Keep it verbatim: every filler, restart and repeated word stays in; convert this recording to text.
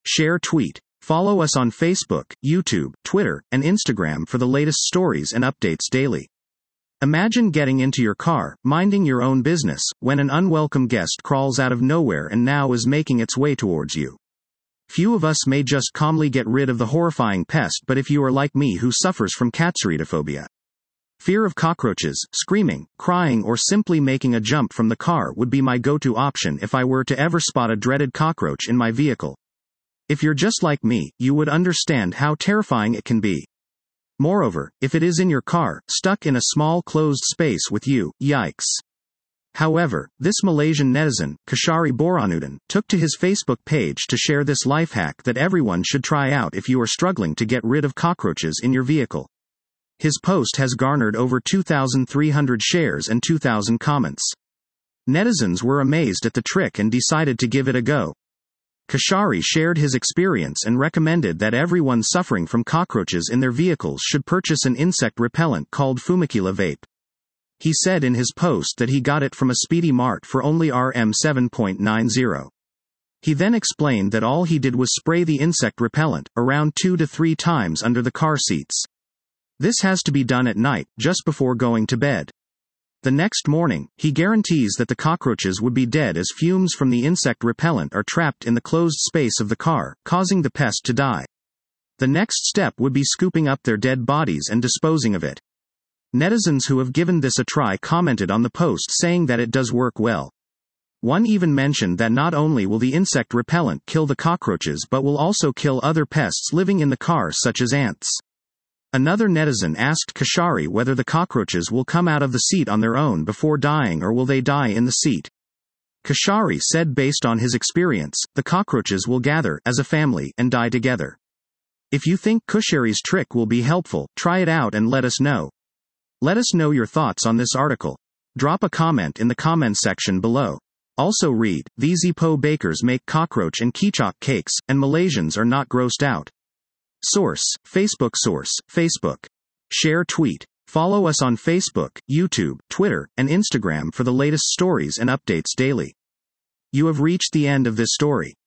Share tweet. Follow us on Facebook, YouTube, Twitter, and Instagram for the latest stories and updates daily. Imagine getting into your car, minding your own business, when an unwelcome guest crawls out of nowhere and now is making its way towards you. Few of us may just calmly get rid of the horrifying pest, but if you are like me who suffers from catsauridophobia, fear of cockroaches, screaming, crying, or simply making a jump from the car would be my go-to option if I were to ever spot a dreaded cockroach in my vehicle. If you're just like me, you would understand how terrifying it can be. Moreover, if it is in your car, stuck in a small closed space with you, yikes. However, this Malaysian netizen, Kashari Boranuddin, took to his Facebook page to share this life hack that everyone should try out if you are struggling to get rid of cockroaches in your vehicle. His post has garnered over two thousand three hundred shares and two thousand comments. Netizens were amazed at the trick and decided to give it a go. Kashari shared his experience and recommended that everyone suffering from cockroaches in their vehicles should purchase an insect repellent called Fumikila Vape. He said in his post that he got it from a Speedy Mart for only R M seven point nine zero. He then explained that all he did was spray the insect repellent, around two to three times under the car seats. This has to be done at night, just before going to bed. The next morning, he guarantees that the cockroaches would be dead as fumes from the insect repellent are trapped in the closed space of the car, causing the pest to die. The next step would be scooping up their dead bodies and disposing of it. Netizens who have given this a try commented on the post saying that it does work well. One even mentioned that not only will the insect repellent kill the cockroaches but will also kill other pests living in the car such as ants. Another netizen asked Kashari whether the cockroaches will come out of the seat on their own before dying or will they die in the seat. Kashari said based on his experience, the cockroaches will gather as a family and die together. If you think Kashari's trick will be helpful, try it out and let us know. Let us know your thoughts on this article. Drop a comment in the comments section below. Also read, these Ipoh bakers make cockroach and kicok cakes, and Malaysians are not grossed out. Source, Facebook. Source, Facebook. Share tweet. Follow us on Facebook, YouTube, Twitter, and Instagram for the latest stories and updates daily. You have reached the end of this story.